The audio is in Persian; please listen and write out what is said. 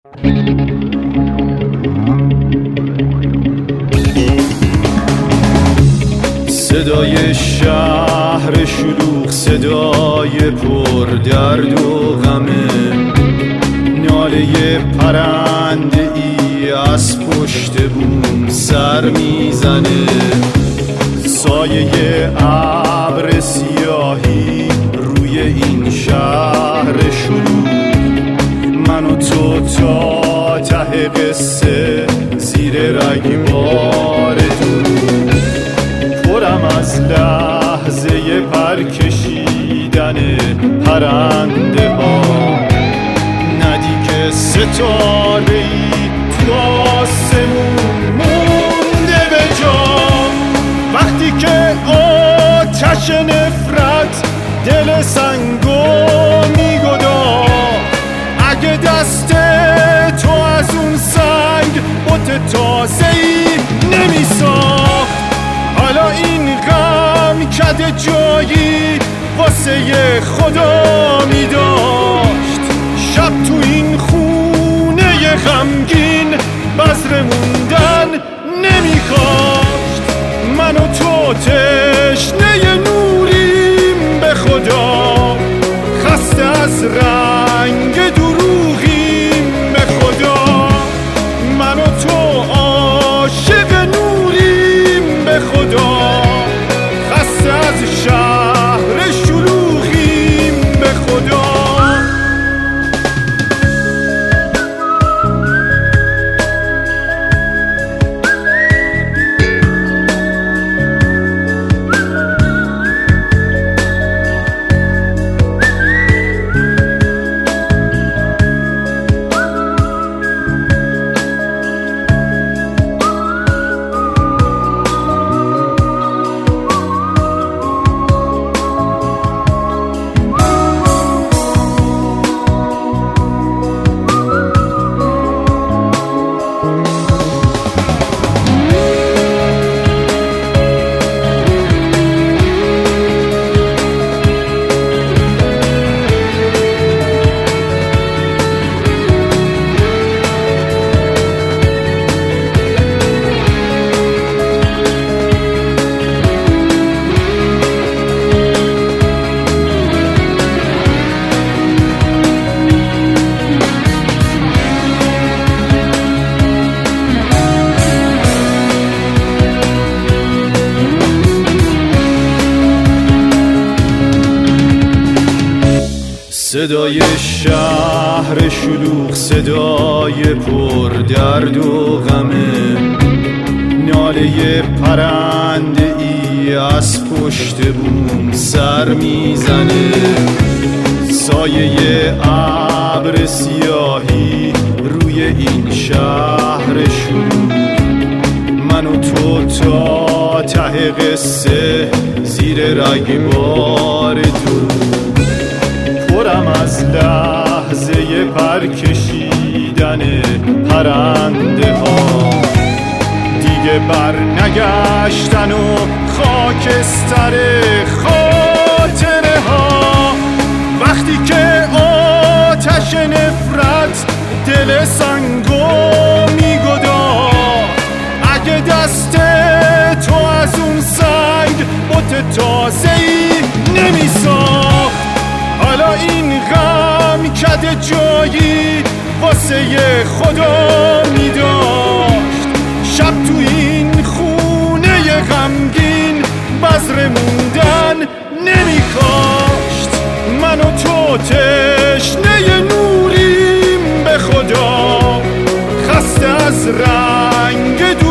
صدای شهر شلوغ، صدای پر درد و غمه، ناله پرنده ای از پشت بوم سر میزنه، سایه ابر سیاهی روی این شهر شلوغ، من و تو تا ته قصه زیر رگبار درود، پرم از لحظه پر کشیدن پرنده ها، ندیگه ستاره ای تو آسمون مونده به جا، وقتی که آتش نفرت دل سنگو میگدا، اگه دست تو از اون سنگ بت تازه‌ای نمیساخت، حالا این غم کده جایی واسه خدا میداشت، شب تو این خونه غمگین بذر موندن نمیکاشت، من و تو تشنه نوریم به خدا، خسته از رنگ دروغیم به خدا، من و تو عاشق نوریم به خدا، خسته از شهر شلوغیم به خدا. صدای شهر شلوغ، صدای پر درد و غمه، ناله پرنده ای از پشت بوم سر میزنه، سایه ابر سیاهی روی این شهر شلوغ، من و تو تا ته قصه زیر رگبار درود، پرم از لحظه پر کشیدن پرنده ها، دیگه بر نگشتن و خاکستر خاطره ها، وقتی که آتش نفرت دل سنگو میگدا، اگه دست تو از اون سنگ بت تازه‌ای نمیساخت، حالا این غم کده جایی واسه خدا میداشت، شب تو این خونه غمگین بذر موندن نمیکاشت، من و تو تشنه نوریم به خدا، خسته از رنگ